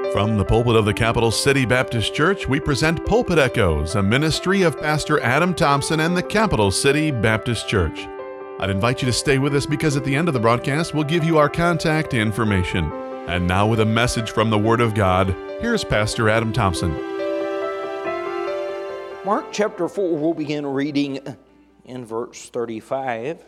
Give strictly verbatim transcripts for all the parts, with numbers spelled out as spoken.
From the pulpit of the Capital City Baptist Church, we present Pulpit Echoes, a ministry of Pastor Adam Thompson and the Capital City Baptist Church. I'd invite you to stay with us because at the end of the broadcast, we'll give you our contact information. And now with a message from the Word of God, here's Pastor Adam Thompson. Mark chapter four, we'll begin reading in verse thirty-five.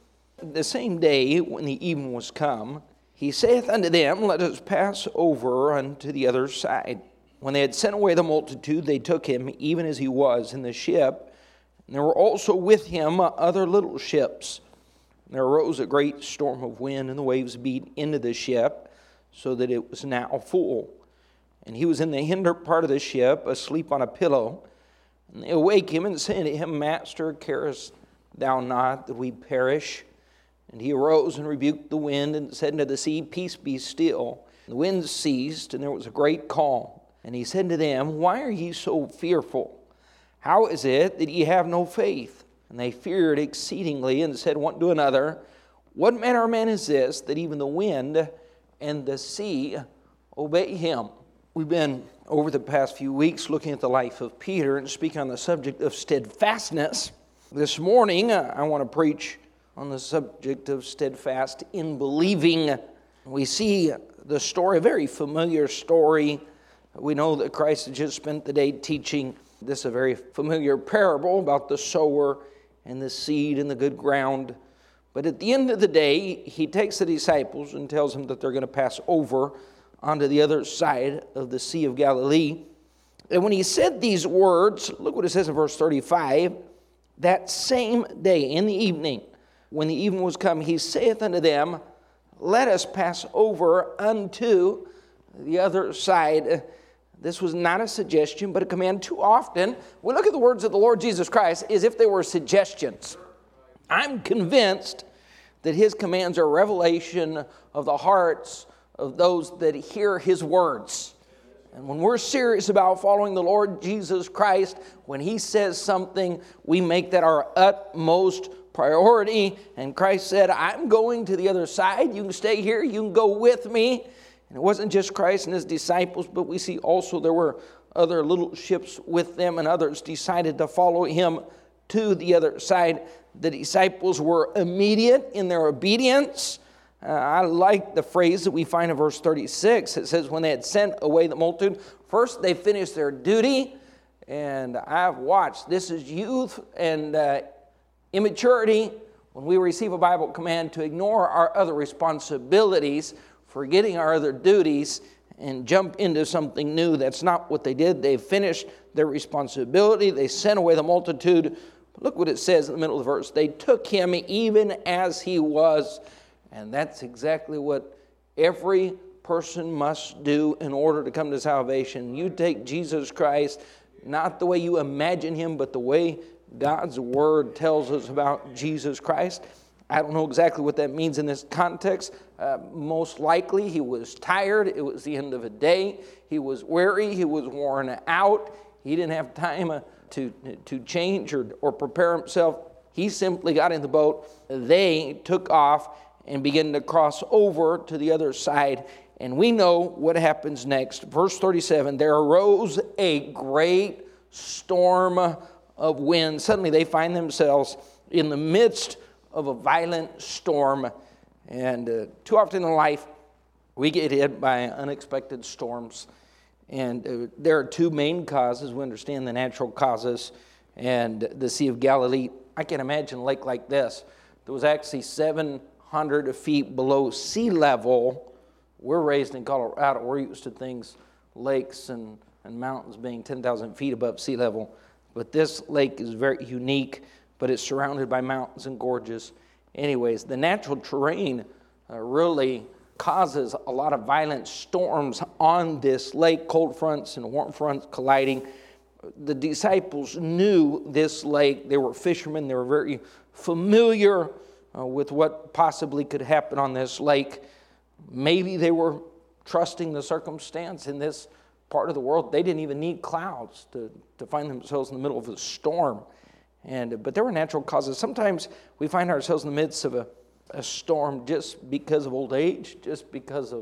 The same day when the even was come, he saith unto them, Let us pass over unto the other side. When they had sent away the multitude, they took him, even as he was, in the ship. And there were also with him other little ships. And there arose a great storm of wind, and the waves beat into the ship, so that it was now full. And he was in the hinder part of the ship, asleep on a pillow. And they awake him and say unto him, Master, carest thou not that we perish? And he arose and rebuked the wind and said unto the sea, Peace, be still. And the wind ceased, and there was a great calm. And he said to them, Why are ye so fearful? How is it that ye have no faith? And they feared exceedingly and said one to another, What manner of man is this, that even the wind and the sea obey him? We've been, over the past few weeks, looking at the life of Peter and speaking on the subject of steadfastness. This morning, I want to preach on the subject of steadfast in believing. We see the story, a very familiar story. We know that Christ had just spent the day teaching this a very familiar parable about the sower and the seed and the good ground. But at the end of the day, he takes the disciples and tells them that they're going to pass over onto the other side of the Sea of Galilee. And when he said these words, look what it says in verse thirty-five, that same day in the evening, when the even was come, he saith unto them, Let us pass over unto the other side. This was not a suggestion, but a command. Too often, we look at the words of the Lord Jesus Christ as if they were suggestions. I'm convinced that his commands are a revelation of the hearts of those that hear his words. And when we're serious about following the Lord Jesus Christ, when he says something, we make that our utmost priority. And Christ said, I'm going to the other side. You can stay here. You can go with me. And it wasn't just Christ and his disciples, but we see also there were other little ships with them, and others decided to follow him to the other side. The disciples were immediate in their obedience. Uh, I like the phrase that we find in verse thirty-six. It says, when they had sent away the multitude, first they finished their duty. And I've watched, this is youth and uh, immaturity, when we receive a Bible command to ignore our other responsibilities, forgetting our other duties, and jump into something new. That's not what they did. They finished their responsibility. They sent away the multitude. Look what it says in the middle of the verse. They took him even as he was. And that's exactly what every person must do in order to come to salvation. You take Jesus Christ, not the way you imagine him, but the way God's Word tells us about Jesus Christ. I don't know exactly what that means in this context. Uh, most likely he was tired. It was the end of a day. He was weary. He was worn out. He didn't have time uh, to, to change or, or prepare himself. He simply got in the boat. They took off and began to cross over to the other side. And we know what happens next. Verse thirty-seven, there arose a great storm of wind. Suddenly they find themselves in the midst of a violent storm. And uh, too often in life, we get hit by unexpected storms. And uh, there are two main causes. We understand the natural causes and the Sea of Galilee. I can imagine a lake like this. There was actually seven hundred feet below sea level. We're raised in Colorado. We're used to things, lakes and, and mountains being ten thousand feet above sea level. But this lake is very unique, but it's surrounded by mountains and gorges. Anyways, the natural terrain uh, really causes a lot of violent storms on this lake, cold fronts and warm fronts colliding. The disciples knew this lake. They were fishermen. They were very familiar uh, with what possibly could happen on this lake. Maybe they were trusting the circumstance in this part of the world. They didn't even need clouds to, to find themselves in the middle of a storm. And but there were natural causes. Sometimes we find ourselves in the midst of a, a storm just because of old age, just because of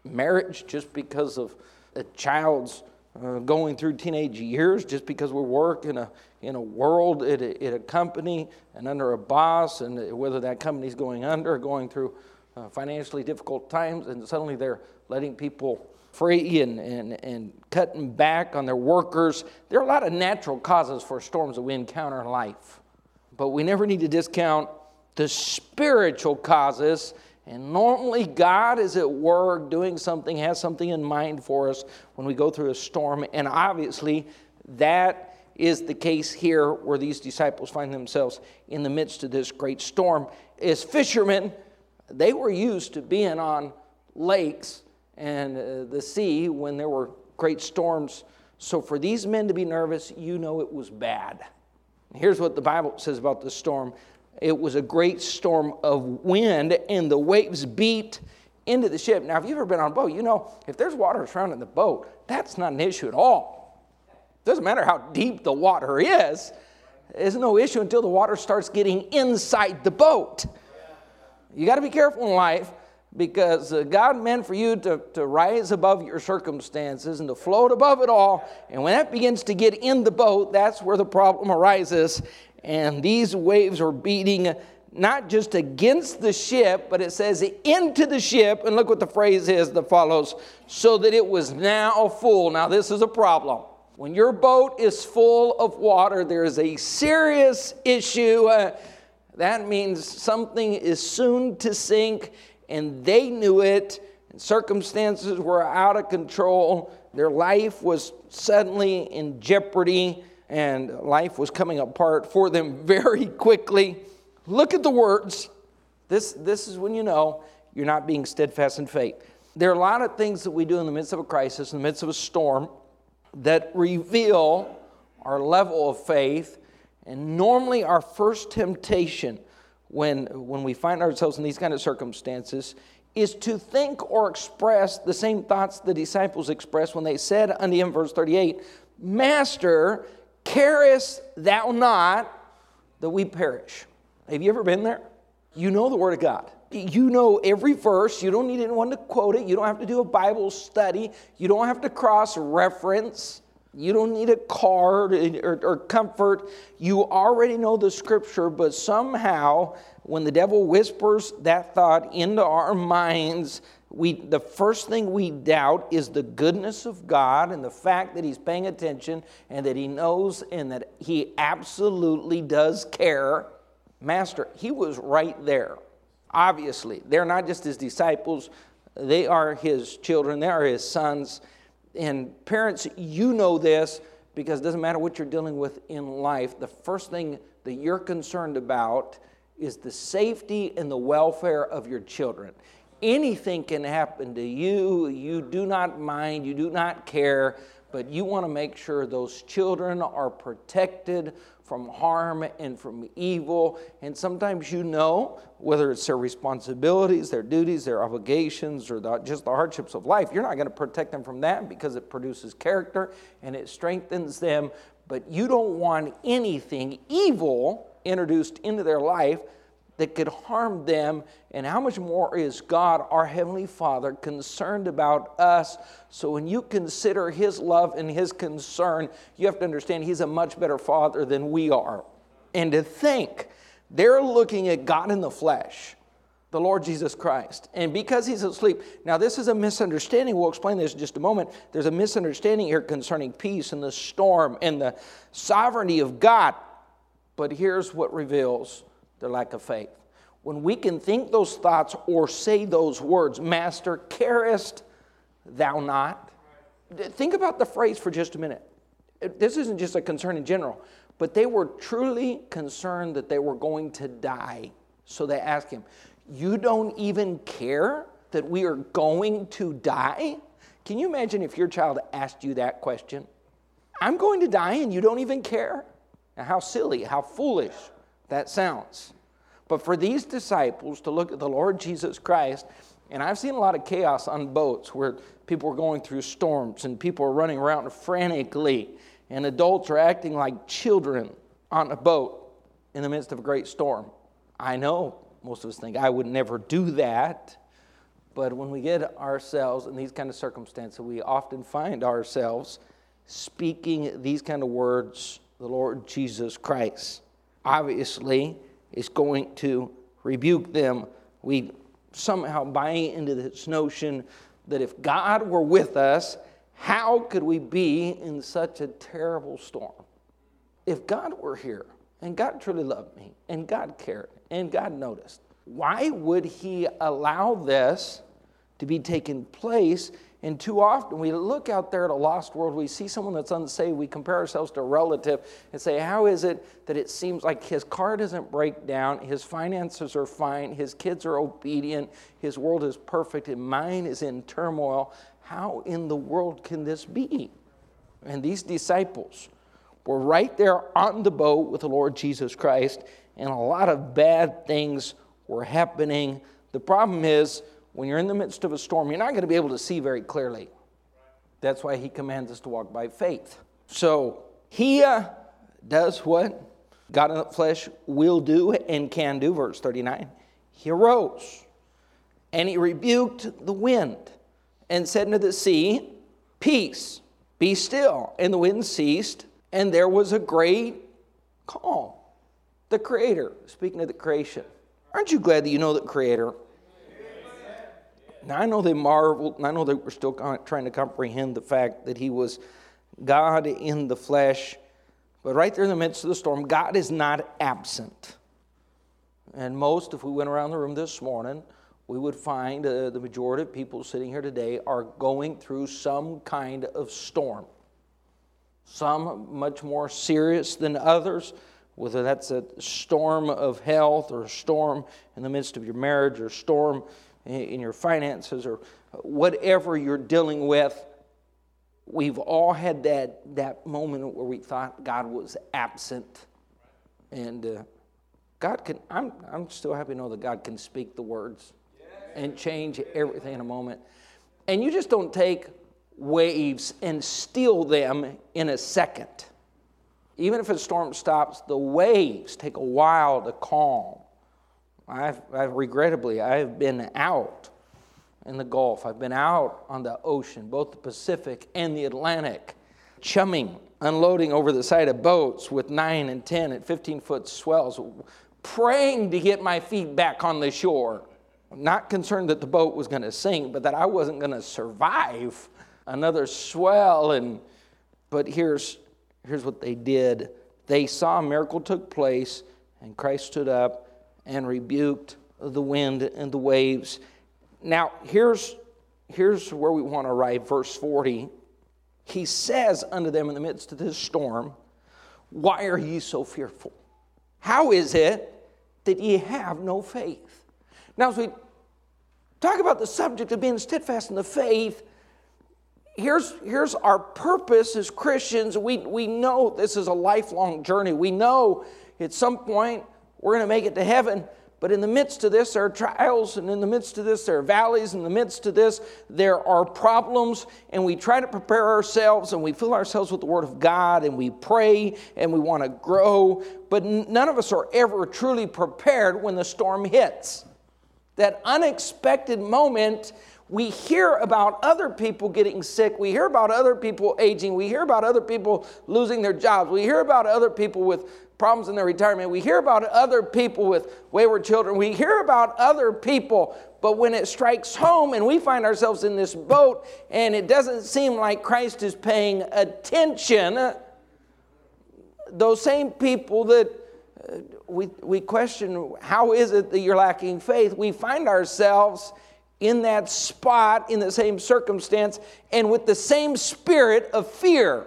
marriage, just because of a child's uh, going through teenage years, just because we work in a in a world, at a, at a company, and under a boss, and whether that company's going under or going through uh, financially difficult times, and suddenly they're letting people free and, and, and cutting back on their workers. There are a lot of natural causes for storms that we encounter in life. But we never need to discount the spiritual causes. And normally God is at work doing something, has something in mind for us when we go through a storm. And obviously that is the case here, where these disciples find themselves in the midst of this great storm. As fishermen, they were used to being on lakes and uh, the sea when there were great storms. So for these men to be nervous, you know it was bad. Here's what the Bible says about the storm. It was a great storm of wind, and the waves beat into the ship. Now, if you've ever been on a boat, you know if there's water surrounding the boat, that's not an issue at all. Doesn't matter how deep the water is. There's no issue until the water starts getting inside the boat. You got to be careful in life, because uh, God meant for you to, to rise above your circumstances and to float above it all. And when that begins to get in the boat, that's where the problem arises. And these waves are beating not just against the ship, but it says into the ship. And look what the phrase is that follows: so that it was now full. Now this is a problem. When your boat is full of water, there is a serious issue. Uh, that means something is soon to sink. And they knew it, and circumstances were out of control. Their life was suddenly in jeopardy, and life was coming apart for them very quickly. Look at the words. This, this is when you know you're not being steadfast in faith. There are a lot of things that we do in the midst of a crisis, in the midst of a storm, that reveal our level of faith. And normally our first temptation When, when we find ourselves in these kind of circumstances is to think or express the same thoughts the disciples expressed when they said unto him, verse thirty-eight, Master, carest thou not that we perish? Have you ever been there? You know the Word of God. You know every verse. You don't need anyone to quote it. You don't have to do a Bible study. You don't have to cross-reference. You don't need a card or, or comfort. You already know the Scripture, but somehow when the devil whispers that thought into our minds, we the first thing we doubt is the goodness of God and the fact that He's paying attention and that He knows and that He absolutely does care. Master, He was right there. Obviously, they're not just His disciples. They are His children. They are His sons. And parents, you know this, because it doesn't matter what you're dealing with in life. The first thing that you're concerned about is the safety and the welfare of your children. Anything can happen to you. You do not mind. You do not care. But you want to make sure those children are protected from harm and from evil. And sometimes you know, whether it's their responsibilities, their duties, their obligations, or the, just the hardships of life, you're not going to protect them from that because it produces character and it strengthens them. But you don't want anything evil introduced into their life that could harm them. And how much more is God, our Heavenly Father, concerned about us? So when you consider His love and His concern, you have to understand He's a much better Father than we are. And to think they're looking at God in the flesh, the Lord Jesus Christ. And because He's asleep, now this is a misunderstanding. We'll explain this in just a moment. There's a misunderstanding here concerning peace and the storm and the sovereignty of God. But here's what reveals their lack of faith. When we can think those thoughts or say those words, Master, carest thou not? Think about the phrase for just a minute. This isn't just a concern in general, but they were truly concerned that they were going to die. So they asked Him, you don't even care that we are going to die? Can you imagine if your child asked you that question? I'm going to die and you don't even care? Now, how silly, how foolish that sounds. But for these disciples to look at the Lord Jesus Christ, and I've seen a lot of chaos on boats where people are going through storms and people are running around frantically and adults are acting like children on a boat in the midst of a great storm. I know most of us think I would never do that, But when we get ourselves in these kind of circumstances, we often find ourselves speaking these kind of words, the Lord Jesus Christ obviously is going to rebuke them. We somehow buy into this notion that if God were with us, how could we be in such a terrible storm? If God were here, and God truly loved me, and God cared, and God noticed, why would he allow this to be taking place? And too often we look out there at a lost world, we see someone that's unsaved, we compare ourselves to a relative and say, how is it that it seems like his car doesn't break down, his finances are fine, his kids are obedient, his world is perfect, and mine is in turmoil? How in the world can this be? And these disciples were right there on the boat with the Lord Jesus Christ, and a lot of bad things were happening. The problem is, when you're in the midst of a storm, you're not going to be able to see very clearly. That's why he commands us to walk by faith. So he uh, does what God in the flesh will do and can do. Verse thirty-nine. He arose and he rebuked the wind and said unto the sea, peace, be still. And the wind ceased, and there was a great calm. The Creator, speaking of the creation. Aren't you glad that you know the Creator? Now, I know they marveled, and I know they were still trying to comprehend the fact that he was God in the flesh. But right there in the midst of the storm, God is not absent. And most, if we went around the room this morning, we would find uh, the majority of people sitting here today are going through some kind of storm. Some much more serious than others, whether that's a storm of health or a storm in the midst of your marriage or a storm in your finances or whatever you're dealing with. We've all had that, that moment where we thought God was absent. And uh, God can, I'm, I'm still happy to know that God can speak the words and change everything in a moment. And you just don't take waves and still them in a second. Even if a storm stops, the waves take a while to calm. I've, I've regrettably, I've been out in the Gulf. I've been out on the ocean, both the Pacific and the Atlantic, chumming, unloading over the side of boats with nine and ten and fifteen-foot swells, praying to get my feet back on the shore. Not concerned that the boat was going to sink, but that I wasn't going to survive another swell. And but here's here's what they did. They saw a miracle took place, and Christ stood up and rebuked the wind and the waves. Now, here's, here's where we want to arrive, verse forty. He says unto them in the midst of this storm, why are ye so fearful? How is it that ye have no faith? Now, as we talk about the subject of being steadfast in the faith, here's, here's our purpose as Christians. We, we know this is a lifelong journey. We know at some point we're going to make it to heaven, but in the midst of this, there are trials, and in the midst of this, there are valleys. In the midst of this, there are problems, and we try to prepare ourselves, and we fill ourselves with the Word of God, and we pray, and we want to grow, but none of us are ever truly prepared when the storm hits. That unexpected moment, we hear about other people getting sick. We hear about other people aging. We hear about other people losing their jobs. We hear about other people with problems in their retirement. We hear about other people with wayward children. We hear about other people, but when it strikes home and we find ourselves in this boat and it doesn't seem like Christ is paying attention, those same people that uh, we, we question, how is it that you're lacking faith? We find ourselves in that spot, in the same circumstance, and with the same spirit of fear.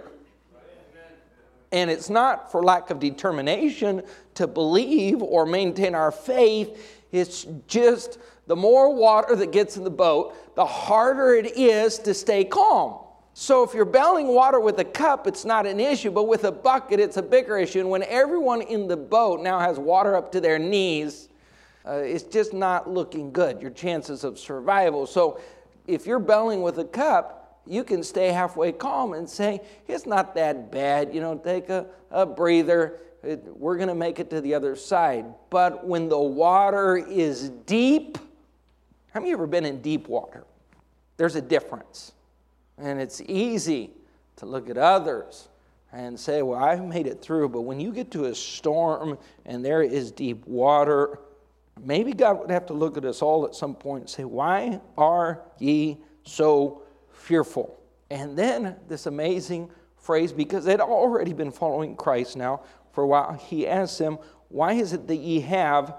And it's not for lack of determination to believe or maintain our faith. It's just the more water that gets in the boat, the harder it is to stay calm. So if you're bailing water with a cup, it's not an issue, but with a bucket, it's a bigger issue. And when everyone in the boat now has water up to their knees, uh, it's just not looking good, your chances of survival. So if you're bailing with a cup, you can stay halfway calm and say, it's not that bad. You know, take a, a breather. It, we're going to make it to the other side. But when the water is deep, How many of you ever been in deep water? There's a difference. And it's easy to look at others and say, well, I've made it through. But when you get to a storm and there is deep water, maybe God would have to look at us all at some point and say, why are ye so fearful? And then this amazing phrase, because they'd already been following Christ now for a while, he asks them, why is it that ye have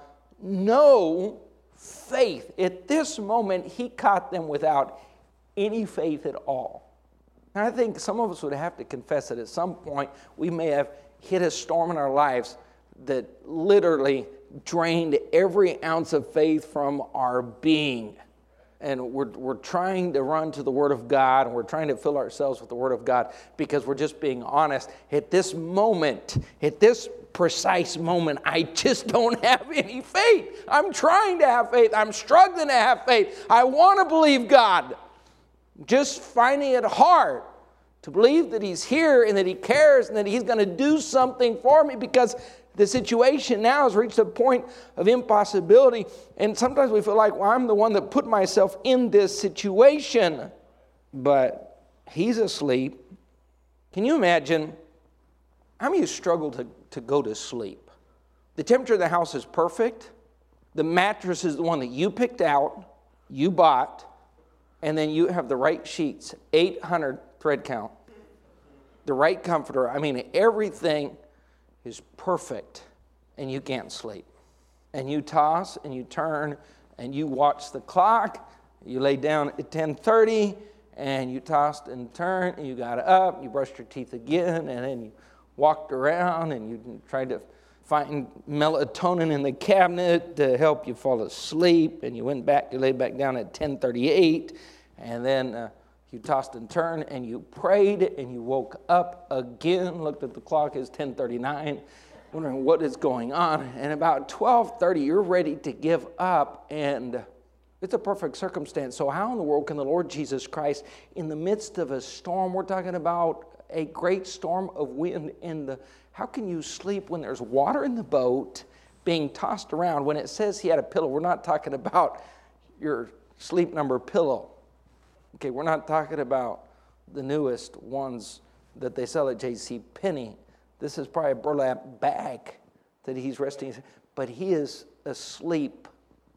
no faith? At this moment, he caught them without any faith at all. And I think some of us would have to confess that at some point we may have hit a storm in our lives that literally drained every ounce of faith from our being. And we're, we're trying to run to the Word of God, and we're trying to fill ourselves with the Word of God because we're just being honest. At this moment, at this precise moment, I just don't have any faith. I'm trying to have faith. I'm struggling to have faith. I want to believe God. Just finding it hard to believe that He's here and that He cares and that He's going to do something for me, because the situation now has reached a point of impossibility. And sometimes we feel like, well, I'm the one that put myself in this situation. But He's asleep. Can you imagine how many of you struggle to, to go to sleep? The temperature of the house is perfect. The mattress is the one that you picked out, you bought, and then you have the right sheets, eight hundred thread count, the right comforter. I mean, everything is perfect, and you can't sleep. And you toss and you turn and you watch the clock. You lay down at ten thirty and you tossed and turned and you got up, you brushed your teeth again, and then you walked around and you tried to find melatonin in the cabinet to help you fall asleep, and you went back, you laid back down at ten thirty-eight, and then uh, you tossed and turned and you prayed and you woke up again, looked at the clock, it's ten thirty-nine, wondering what is going on, and about twelve thirty you're ready to give up, and it's a perfect circumstance. So how in the world can the Lord Jesus Christ, in the midst of a storm, we're talking about a great storm of wind in the, how can you sleep when there's water in the boat being tossed around? When it says he had a pillow, we're not talking about your Sleep Number pillow. Okay, we're not talking about the newest ones that they sell at J C Penney. This is probably a burlap bag that he's resting, but he is asleep.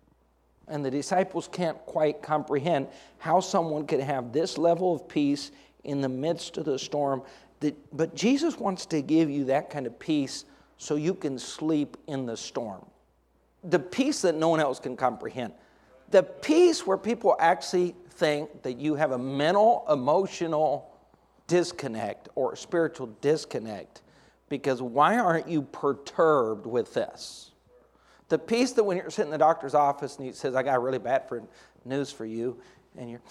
And the disciples can't quite comprehend how someone could have this level of peace in the midst of the storm. But Jesus wants to give you that kind of peace so you can sleep in the storm. The peace that no one else can comprehend. The peace where people actually think that you have a mental, emotional disconnect or spiritual disconnect, because why aren't you perturbed with this? The peace that when you're sitting in the doctor's office and he says, I got really bad for news for you, and you're,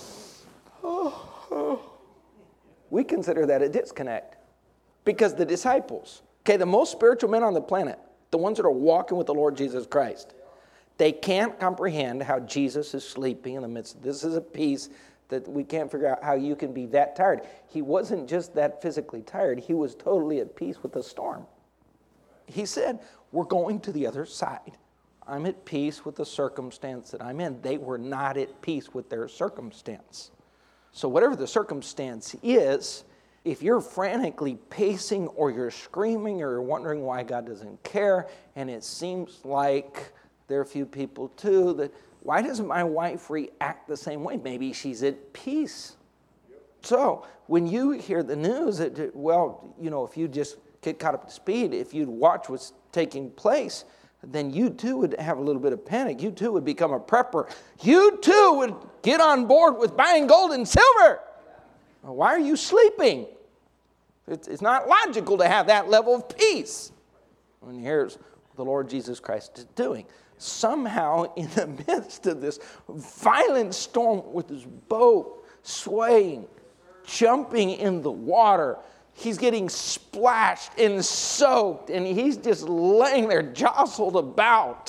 oh, oh. We consider that a disconnect. Because the disciples, okay, the most spiritual men on the planet, the ones that are walking with the Lord Jesus Christ, they can't comprehend how Jesus is sleeping in the midst of this. Is a peace that we can't figure out how you can be that tired. He wasn't just that physically tired. He was totally at peace with the storm. He said, we're going to the other side. I'm at peace with the circumstance that I'm in. They were not at peace with their circumstance. So whatever the circumstance is, if you're frantically pacing or you're screaming or you're wondering why God doesn't care, and it seems like there are a few people too that, why doesn't my wife react the same way? Maybe she's at peace. Yep. So when you hear the news, that, well, you know, if you just get caught up to speed, if you'd watch what's taking place, then you too would have a little bit of panic. You too would become a prepper. You too would get on board with buying gold and silver. Well, why are you sleeping? It's, it's not logical to have that level of peace. And here's what the Lord Jesus Christ is doing. Somehow, in the midst of this violent storm with his boat swaying, jumping in the water, he's getting splashed and soaked, and he's just laying there jostled about,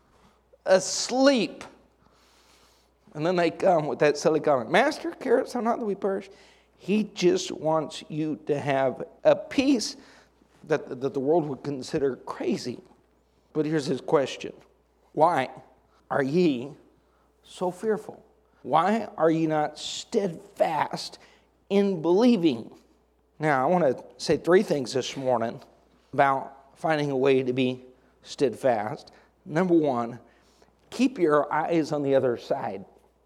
asleep. And then they come with that silly comment, Master, carest thou not that we perish? He just wants you to have a peace that, that the world would consider crazy. But here's his question. Why are ye so fearful? Why are you not steadfast in believing? Now, I want to say three things this morning about finding a way to be steadfast. Number one, keep your eyes on the other side.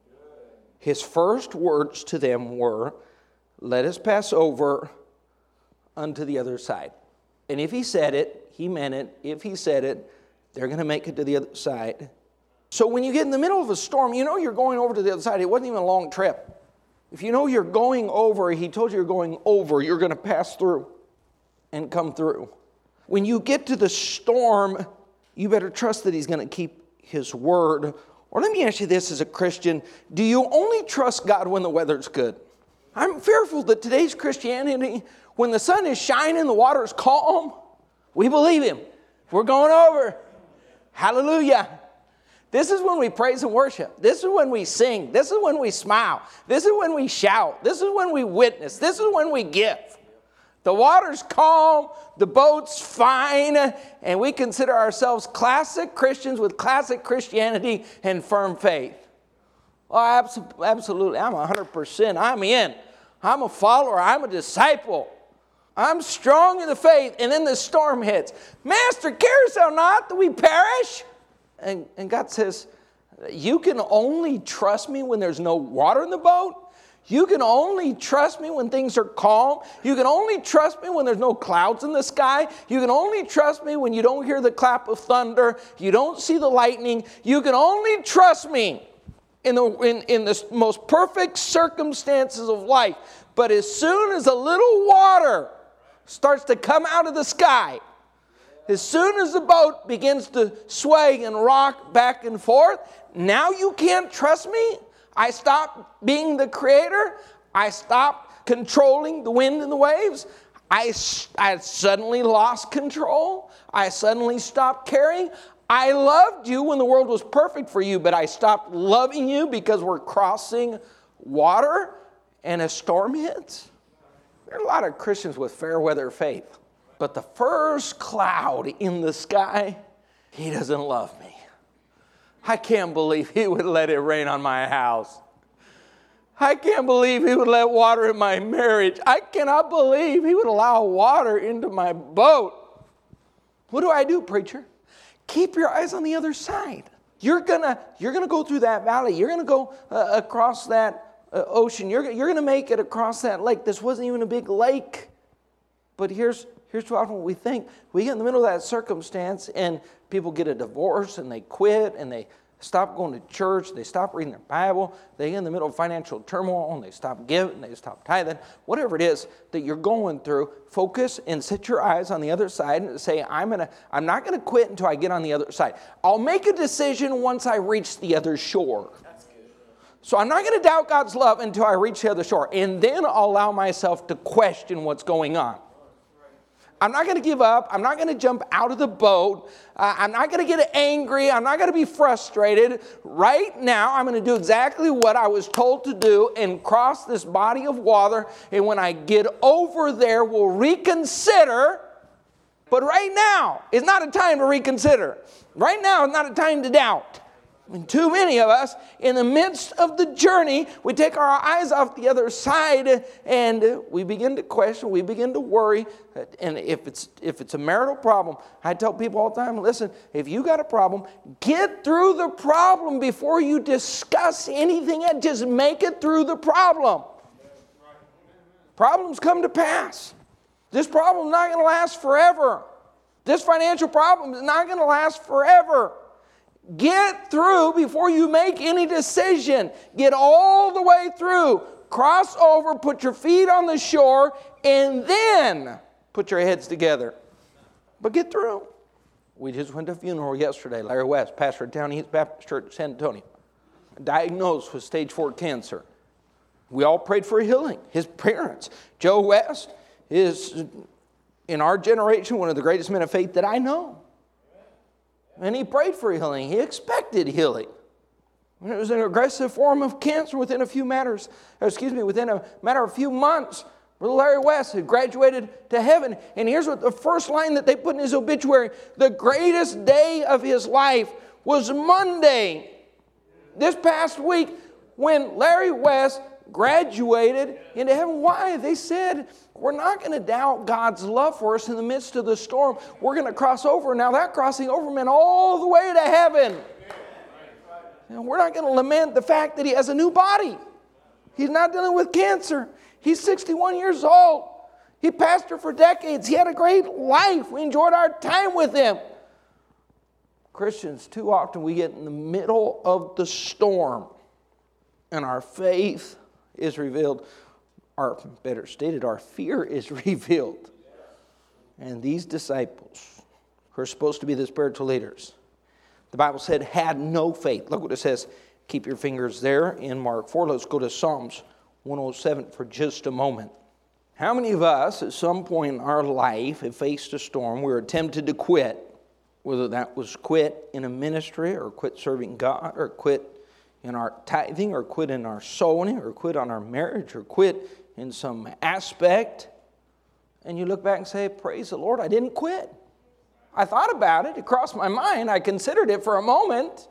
His first words to them were, let us pass over unto the other side. And if he said it, he meant it. If he said it, they're going to make it to the other side. So when you get in the middle of a storm, you know you're going over to the other side. It wasn't even a long trip. If you know you're going over, he told you you're going over, you're going to pass through and come through. When you get to the storm, you better trust that he's going to keep his word. Or let me ask you this as a Christian, do you only trust God when the weather's good? I'm fearful that today's Christianity, when the sun is shining, the water is calm, we believe him. We're going over. Hallelujah. This is when we praise and worship. This is when we sing. This is when we smile. This is when we shout. This is when we witness. This is when we give. The water's calm, the boat's fine, and we consider ourselves classic Christians with classic Christianity and firm faith. Oh, absolutely. I'm one hundred percent. I'm in. I'm a follower. I'm a disciple. I'm strong in the faith. And then the storm hits. Master, carest thou not that we perish? And, and God says, you can only trust me when there's no water in the boat. You can only trust me when things are calm. You can only trust me when there's no clouds in the sky. You can only trust me when you don't hear the clap of thunder. You don't see the lightning. You can only trust me in the, in, in the most perfect circumstances of life. But as soon as a little water starts to come out of the sky, as soon as the boat begins to sway and rock back and forth, now you can't trust me? I stopped being the creator. I stopped controlling the wind and the waves. I, I suddenly lost control. I suddenly stopped caring. I loved you when the world was perfect for you, but I stopped loving you because we're crossing water and a storm hits. There are a lot of Christians with fair weather faith. But the first cloud in the sky, he doesn't love me. I can't believe he would let it rain on my house. I can't believe he would let water in my marriage. I cannot believe he would allow water into my boat. What do I do, preacher? Keep your eyes on the other side. You're gonna, you're gonna go through that valley. You're gonna go uh, across that uh, ocean. You're, you're gonna make it across that lake. This wasn't even a big lake. But here's Here's too often what we think. We get in the middle of that circumstance and people get a divorce and they quit and they stop going to church. They stop reading their Bible. They get in the middle of financial turmoil and they stop giving. They stop tithing. Whatever it is that you're going through, focus and set your eyes on the other side and say, I'm gonna, I'm not going to quit until I get on the other side. I'll make a decision once I reach the other shore. So I'm not going to doubt God's love until I reach the other shore. And then I'll allow myself to question what's going on. I'm not going to give up. I'm not going to jump out of the boat. Uh, I'm not going to get angry. I'm not going to be frustrated. Right now, I'm going to do exactly what I was told to do and cross this body of water. And when I get over there, we'll reconsider. But right now is not a time to reconsider. Right now is not a time to doubt. And too many of us, in the midst of the journey, we take our eyes off the other side and we begin to question, we begin to worry. And if it's if it's a marital problem, I tell people all the time, listen, if you got a problem, get through the problem before you discuss anything else. Just make it through the problem. Problems come to pass. This problem is not going to last forever. This financial problem is not going to last forever. Get through before you make any decision. Get all the way through. Cross over, put your feet on the shore, and then put your heads together. But get through. We just went to a funeral yesterday. Larry West, pastor of Town East Baptist Church, San Antonio, diagnosed with stage four cancer. We all prayed for healing. His parents, Joe West, is, in our generation, one of the greatest men of faith that I know. And he prayed for healing. He expected healing. And it was an aggressive form of cancer within a few matters, excuse me, within a matter of a few months. Brother Larry West had graduated to heaven. And here's what the first line that they put in his obituary. The greatest day of his life was Monday. This past week, when Larry West graduated into heaven, why? They said, we're not going to doubt God's love for us in the midst of the storm. We're going to cross over. Now that crossing over meant all the way to heaven. And we're not going to lament the fact that he has a new body. He's not dealing with cancer. He's sixty-one years old. He pastored for decades. He had a great life. We enjoyed our time with him. Christians, too often we get in the middle of the storm and our faith is revealed. Or better stated, our fear is revealed. And these disciples, who are supposed to be the spiritual leaders, the Bible said, had no faith. Look what it says. Keep your fingers there in Mark four. Let's go to Psalms one oh seven for just a moment. How many of us at some point in our life have faced a storm? We were tempted to quit, whether that was quit in a ministry or quit serving God or quit in our tithing or quit in our sowing or quit on our marriage or quit in some aspect. And you look back and say, praise the Lord, I didn't quit. I thought about it. It crossed my mind. I considered it for a moment.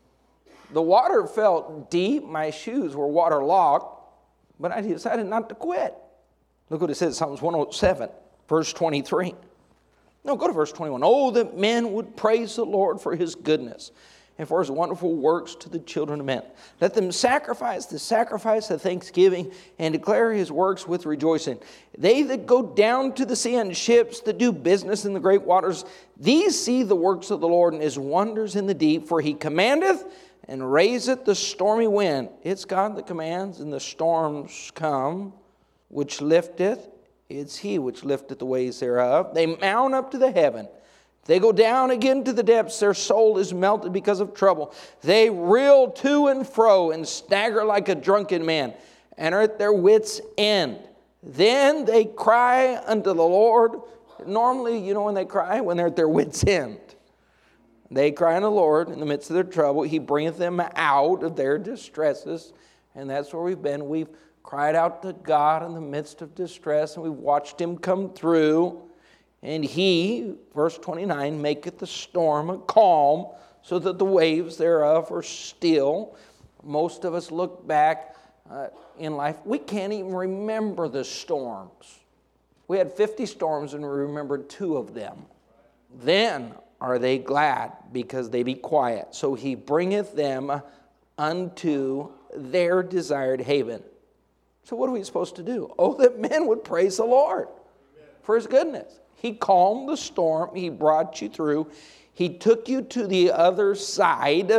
The water felt deep. My shoes were waterlogged. But I decided not to quit. Look what it says, Psalms one oh seven, verse twenty-three. No, go to verse twenty-one. Oh, that men would praise the Lord for his goodness and for his wonderful works to the children of men. Let them sacrifice the sacrifice of thanksgiving and declare his works with rejoicing. They that go down to the sea in ships that do business in the great waters, these see the works of the Lord and his wonders in the deep. For he commandeth and raiseth the stormy wind. It's God that commands, and the storms come, which lifteth. It's he which lifteth the waves thereof. They mount up to the heaven. They go down again to the depths. Their soul is melted because of trouble. They reel to and fro and stagger like a drunken man and are at their wits' end. Then they cry unto the Lord. Normally, you know when they cry? When they're at their wits' end. They cry unto the Lord in the midst of their trouble. He bringeth them out of their distresses. And that's where we've been. We've cried out to God in the midst of distress, and we've watched him come through. And he, verse twenty-nine, maketh the storm a calm, so that the waves thereof are still. Most of us look back uh, in life, we can't even remember the storms. We had fifty storms and we remembered two of them. Then are they glad, because they be quiet. So he bringeth them unto their desired haven. So what are we supposed to do? Oh, that men would praise the Lord for his goodness. He calmed the storm. He brought you through. He took you to the other side.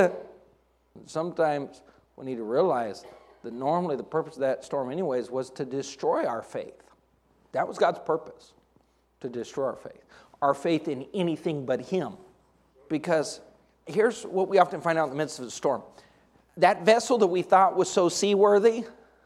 Sometimes we need to realize that normally the purpose of that storm anyways was to destroy our faith. That was God's purpose, to destroy our faith. Our faith in anything but him. Because here's what we often find out in the midst of a storm. That vessel that we thought was so seaworthy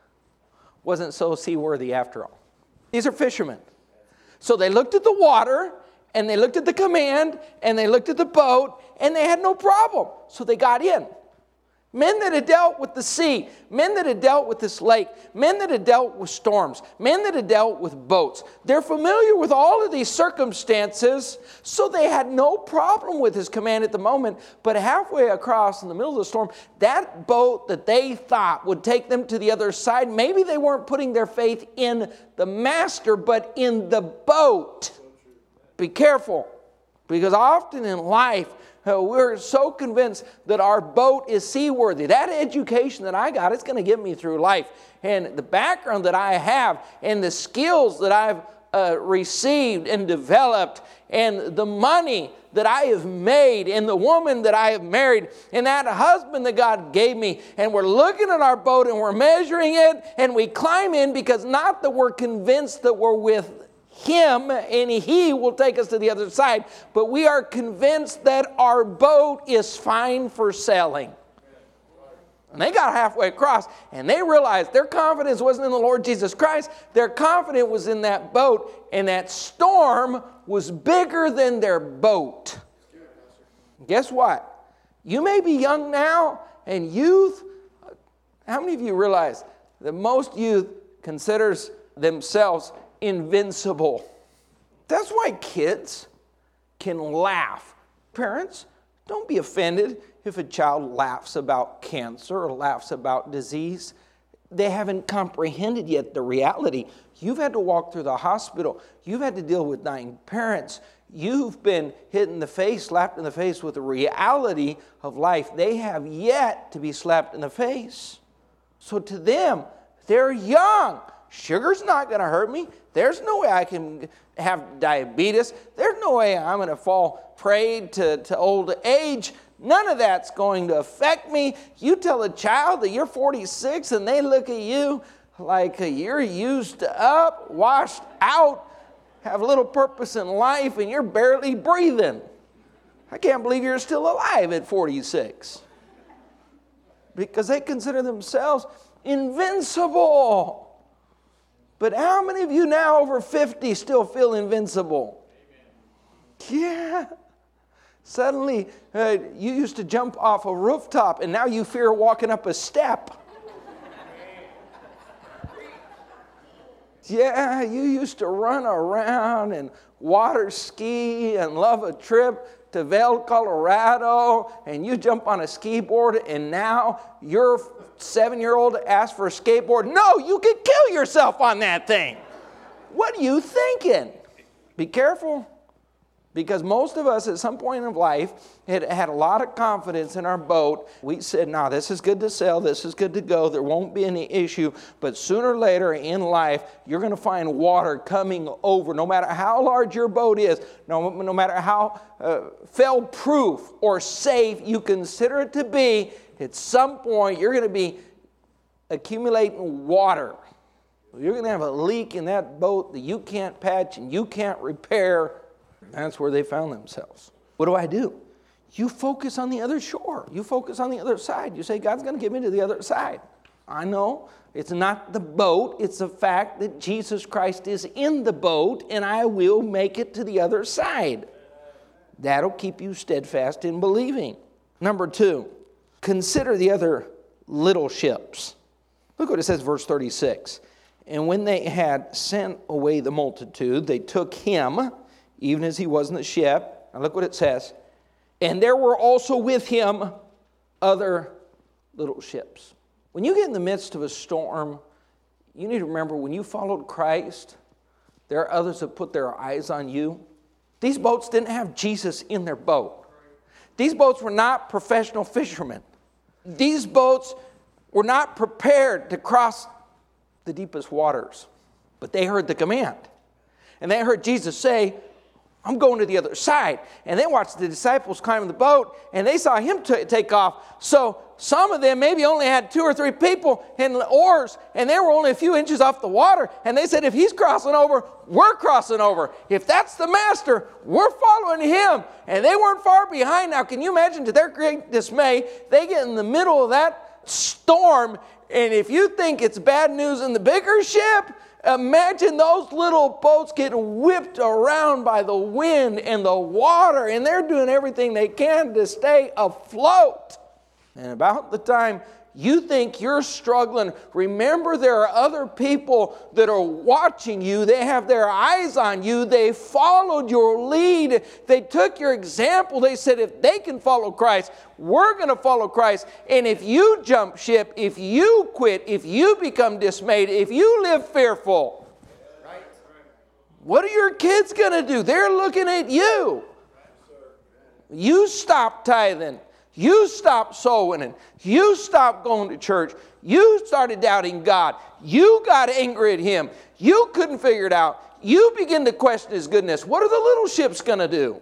wasn't so seaworthy after all. These are fishermen. So they looked at the water, and they looked at the command, and they looked at the boat, and they had no problem. So they got in. Men that had dealt with the sea, men that had dealt with this lake, men that had dealt with storms, men that had dealt with boats. They're familiar with all of these circumstances, so they had no problem with his command at the moment. But halfway across in the middle of the storm, that boat that they thought would take them to the other side, maybe they weren't putting their faith in the master, but in the boat. Be careful, because often in life, we're so convinced that our boat is seaworthy. That education that I got, it's going to get me through life. And the background that I have and the skills that I've uh, received and developed and the money that I have made and the woman that I have married and that husband that God gave me. And we're looking at our boat and we're measuring it and we climb in, because not that we're convinced that we're with him and he will take us to the other side, but we are convinced that our boat is fine for sailing. And they got halfway across and they realized their confidence wasn't in the Lord Jesus Christ. Their confidence was in that boat, and that storm was bigger than their boat. Guess what? You may be young now, and youth, how many of you realize that most youth considers themselves invincible? That's why kids can laugh. Parents, Don't be offended if a child laughs about cancer or laughs about disease. They haven't comprehended yet the reality. You've had to walk through the hospital. You've had to deal with dying parents. You've been hit in the face, slapped in the face with the reality of life. They have yet to be slapped in the face. So to them, they're young. Sugar's not going to hurt me. There's no way I can have diabetes. There's no way I'm going to fall prey to, to old age. None of that's going to affect me. You tell a child that you're forty-six and they look at you like you're used up, washed out, have little purpose in life, and you're barely breathing. I can't believe you're still alive at forty-six. Because they consider themselves invincible. But how many of you now over fifty still feel invincible? Amen. Yeah. Suddenly, uh, you used to jump off a rooftop, and now you fear walking up a step. Yeah, you used to run around and water ski and love a trip to Vail, Colorado, and you jump on a ski board, and now your seven-year-old asks for a skateboard. No, you could kill yourself on that thing. What are you thinking? Be careful. Because most of us at some point in life had had a lot of confidence in our boat. We said, no, this is good to sail, this is good to go, there won't be any issue. But sooner or later in life, you're going to find water coming over. No matter how large your boat is, no, no matter how uh, fail-proof or safe you consider it to be, at some point you're going to be accumulating water. You're going to have a leak in that boat that you can't patch and you can't repair. That's where they found themselves. What do I do? You focus on the other shore. You focus on the other side. You say, God's going to get me to the other side. I know. It's not the boat. It's the fact that Jesus Christ is in the boat, and I will make it to the other side. That'll keep you steadfast in believing. Number two, consider the other little ships. Look what it says, verse thirty-six. And when they had sent away the multitude, they took him, even as he was in the ship. Now look what it says. And there were also with him other little ships. When you get in the midst of a storm, you need to remember when you followed Christ, there are others that put their eyes on you. These boats didn't have Jesus in their boat. These boats were not professional fishermen. These boats were not prepared to cross the deepest waters. But they heard the command. And they heard Jesus say, I'm going to the other side. And they watched the disciples climb the boat, and they saw him t- take off. So some of them maybe only had two or three people in oars, and they were only a few inches off the water. And they said, if he's crossing over, we're crossing over. If that's the master, we're following him. And they weren't far behind. Now, can you imagine, to their great dismay, they get in the middle of that storm, and if you think it's bad news in the bigger ship, imagine those little boats getting whipped around by the wind and the water, and they're doing everything they can to stay afloat. And about the time you think you're struggling, remember there are other people that are watching you. They have their eyes on you. They followed your lead. They took your example. They said, if they can follow Christ, we're going to follow Christ. And if you jump ship, if you quit, if you become dismayed, if you live fearful, right, what are your kids going to do? They're looking at you. You stop tithing. You stopped sowing, and you stopped going to church. You started doubting God. You got angry at him. You couldn't figure it out. You begin to question his goodness. What are the little ships going to do?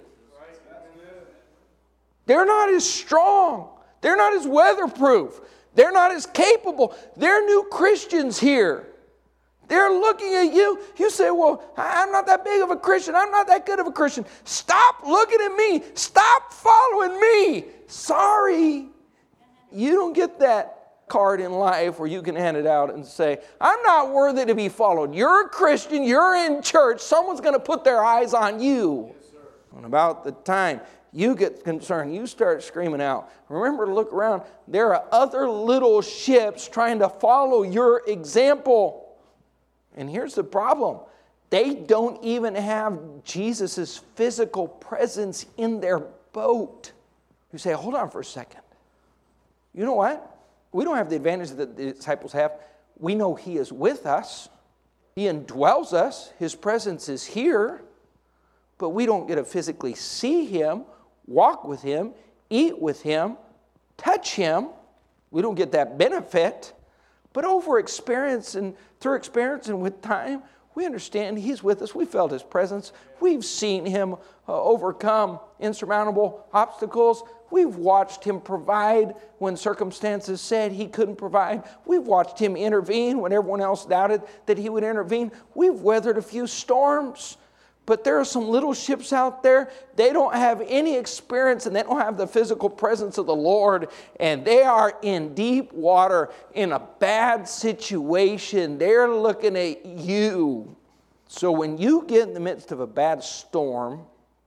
They're not as strong. They're not as weatherproof. They're not as capable. They're new Christians here. They're looking at you. You say, well, I'm not that big of a Christian. I'm not that good of a Christian. Stop looking at me. Stop following me. Sorry. You don't get that card in life where you can hand it out and say, I'm not worthy to be followed. You're a Christian. You're in church. Someone's going to put their eyes on you. Yes, sir. And about the time you get concerned, you start screaming out. Remember to look around. There are other little ships trying to follow your example. And here's the problem. They don't even have Jesus' physical presence in their boat. You say, hold on for a second. You know what? We don't have the advantage that the disciples have. We know He is with us. He indwells us. His presence is here. But we don't get to physically see Him, walk with Him, eat with Him, touch Him. We don't get that benefit. But over experience and through experience and with time, we understand He's with us. We felt His presence. We've seen Him uh, overcome insurmountable obstacles. We've watched Him provide when circumstances said He couldn't provide. We've watched Him intervene when everyone else doubted that He would intervene. We've weathered a few storms. But there are some little ships out there, they don't have any experience and they don't have the physical presence of the Lord. And they are in deep water, in a bad situation. They're looking at you. So when you get in the midst of a bad storm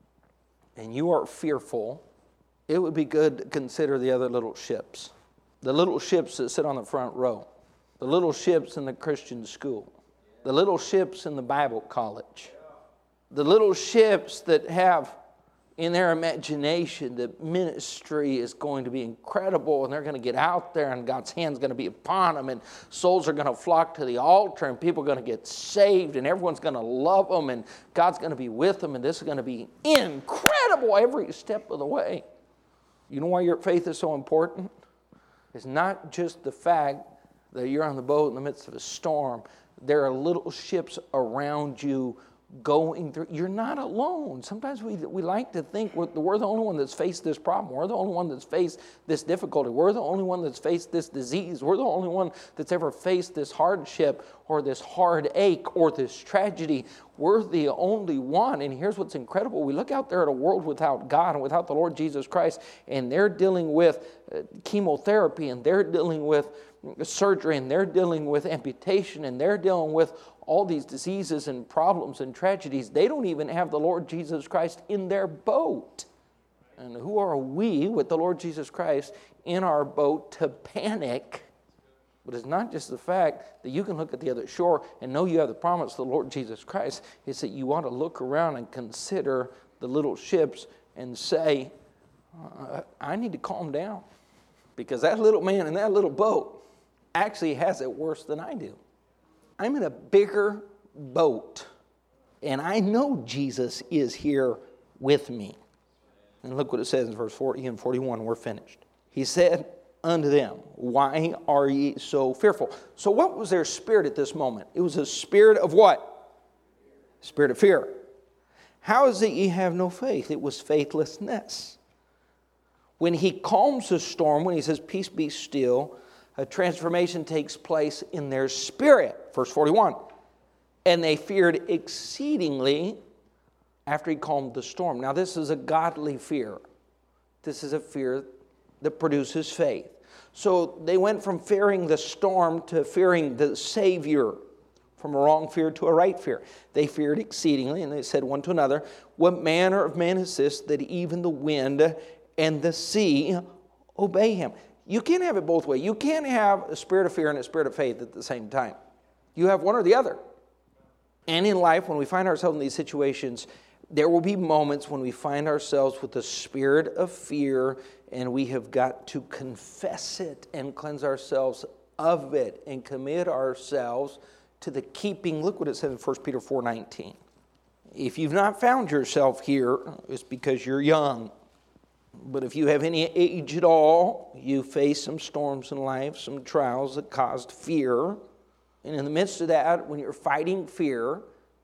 and you are fearful, it would be good to consider the other little ships. The little ships that sit on the front row. The little ships in the Christian school. The little ships in the Bible college. The little ships that have in their imagination that ministry is going to be incredible and they're going to get out there and God's hand's going to be upon them and souls are going to flock to the altar and people are going to get saved and everyone's going to love them and God's going to be with them and this is going to be incredible every step of the way. You know why your faith is so important? It's not just the fact that you're on the boat in the midst of a storm. There are little ships around you going through. You're not alone. Sometimes we we like to think we're, we're the only one that's faced this problem. We're the only one that's faced this difficulty. We're the only one that's faced this disease. We're the only one that's ever faced this hardship or this heartache or this tragedy. We're the only one. And here's what's incredible. We look out there at a world without God and without the Lord Jesus Christ, and they're dealing with uh, chemotherapy, and they're dealing with surgery, and they're dealing with amputation, and they're dealing with all these diseases and problems and tragedies. They don't even have the Lord Jesus Christ in their boat. And who are we with the Lord Jesus Christ in our boat to panic? But it's not just the fact that you can look at the other shore and know you have the promise of the Lord Jesus Christ. It's that you want to look around and consider the little ships and say, uh, I need to calm down. Because that little man in that little boat actually has it worse than I do. I'm in a bigger boat, and I know Jesus is here with me. And look what it says in verse forty and forty-one, we're finished. He said unto them, why are ye so fearful? So what was their spirit at this moment? It was a spirit of what? Spirit of fear. How is it ye have no faith? It was faithlessness. When He calms the storm, when He says, peace be still, a transformation takes place in their spirit. Verse forty-one. And they feared exceedingly after He calmed the storm. Now this is a godly fear. This is a fear that produces faith. So they went from fearing the storm to fearing the Savior. From a wrong fear to a right fear. They feared exceedingly, and they said one to another, what manner of man is this that even the wind and the sea obey Him? You can't have it both ways. You can't have a spirit of fear and a spirit of faith at the same time. You have one or the other. And in life, when we find ourselves in these situations, there will be moments when we find ourselves with the spirit of fear, and we have got to confess it and cleanse ourselves of it and commit ourselves to the keeping. Look what it says in First Peter four nineteen. If you've not found yourself here, it's because you're young. But if you have any age at all, you face some storms in life, some trials that caused fear. And in the midst of that, when you're fighting fear,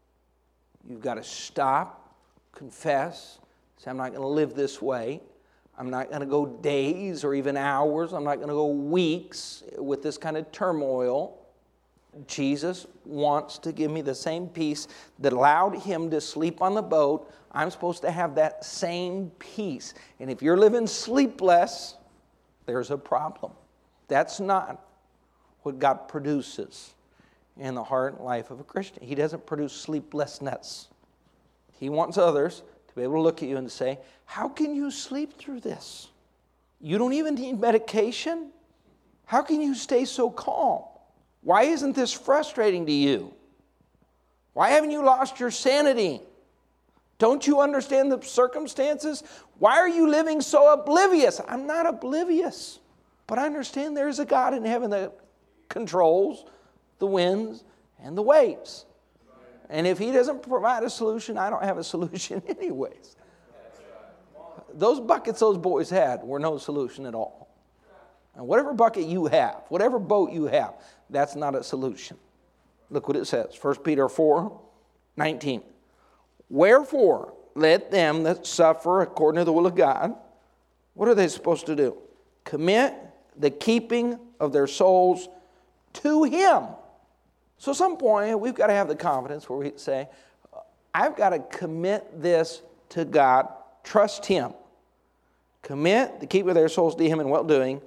you've got to stop, confess, say, I'm not going to live this way. I'm not going to go days or even hours. I'm not going to go weeks with this kind of turmoil. Jesus wants to give me the same peace that allowed Him to sleep on the boat. I'm supposed to have that same peace. And if you're living sleepless, there's a problem. That's not what God produces in the heart and life of a Christian. He doesn't produce sleeplessness. He wants others to be able to look at you and say, how can you sleep through this? You don't even need medication? How can you stay so calm? Why isn't this frustrating to you? Why haven't you lost your sanity? Don't you understand the circumstances? Why are you living so oblivious? I'm not oblivious, but I understand there's a God in heaven that controls the winds and the waves. And if he doesn't provide a solution, I don't have a solution anyways. Those buckets those boys had were no solution at all. And whatever bucket you have, whatever boat you have, that's not a solution. Look what it says, First Peter four nineteen. Wherefore, let them that suffer according to the will of God, what are they supposed to do? Commit the keeping of their souls to him. So at some point, we've got to have the confidence where we say, I've got to commit this to God, trust him. Commit the keeping of their souls to him in well-doing,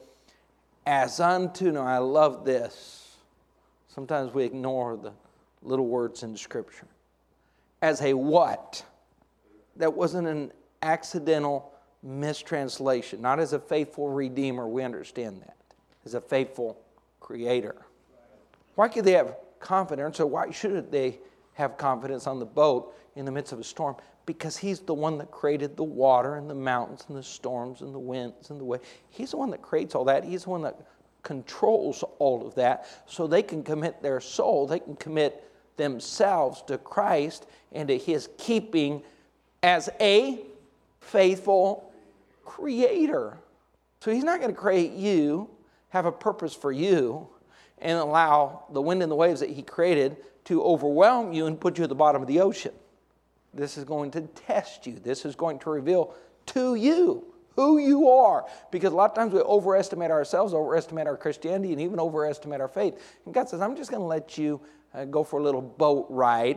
as unto, now I love this. Sometimes we ignore the little words in Scripture. As a what? That wasn't an accidental mistranslation. Not as a faithful Redeemer, we understand that. As a faithful Creator. Why could they have confidence, or why should they have confidence on the boat in the midst of a storm? Because he's the one that created the water and the mountains and the storms and the winds and the waves. He's the one that creates all that. He's the one that controls all of that. So they can commit their soul, they can commit themselves to Christ and to his keeping as a faithful Creator. So he's not going to create you, have a purpose for you, and allow the wind and the waves that he created to overwhelm you and put you at the bottom of the ocean. This is going to test you. This is going to reveal to you who you are. Because a lot of times we overestimate ourselves, overestimate our Christianity, and even overestimate our faith. And God says, I'm just going to let you uh, go for a little boat ride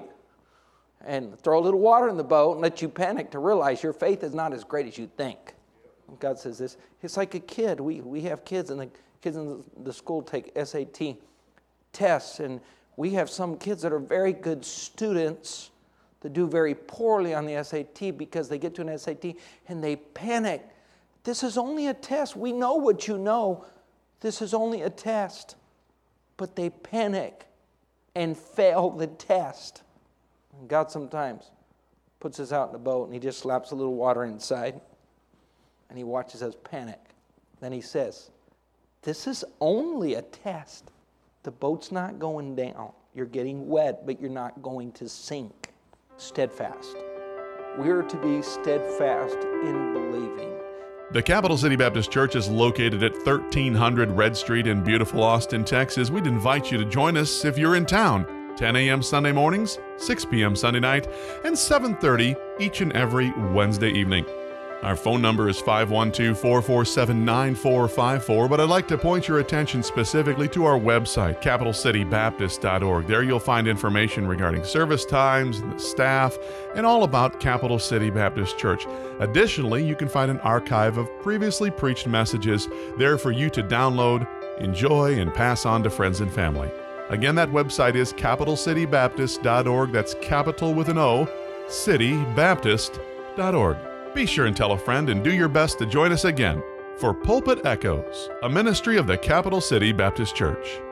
and throw a little water in the boat and let you panic to realize your faith is not as great as you think. And God says this. It's like a kid. We, we have kids, and the kids in the school take S A T tests. And we have some kids that are very good students that do very poorly on the S A T because they get to an S A T and they panic. This is only a test. We know what you know. This is only a test. But they panic and fail the test. And God sometimes puts us out in the boat and he just slaps a little water inside and he watches us panic. Then he says, this is only a test. The boat's not going down. You're getting wet, but you're not going to sink. Steadfast. We're to be steadfast in believing. The Capital City Baptist Church is located at thirteen hundred Red Street in beautiful Austin, Texas. We'd invite you to join us if you're in town. ten a.m. Sunday mornings, six p.m. Sunday night, and seven thirty each and every Wednesday evening. Our phone number is five one two, four four seven, nine four five four, but I'd like to point your attention specifically to our website, capital city baptist dot org. There you'll find information regarding service times, the staff, and all about Capital City Baptist Church. Additionally, you can find an archive of previously preached messages there for you to download, enjoy, and pass on to friends and family. Again, that website is capital city baptist dot org. That's capital with an O, city baptist dot org. Be sure and tell a friend and do your best to join us again for Pulpit Echoes, a ministry of the Capital City Baptist Church.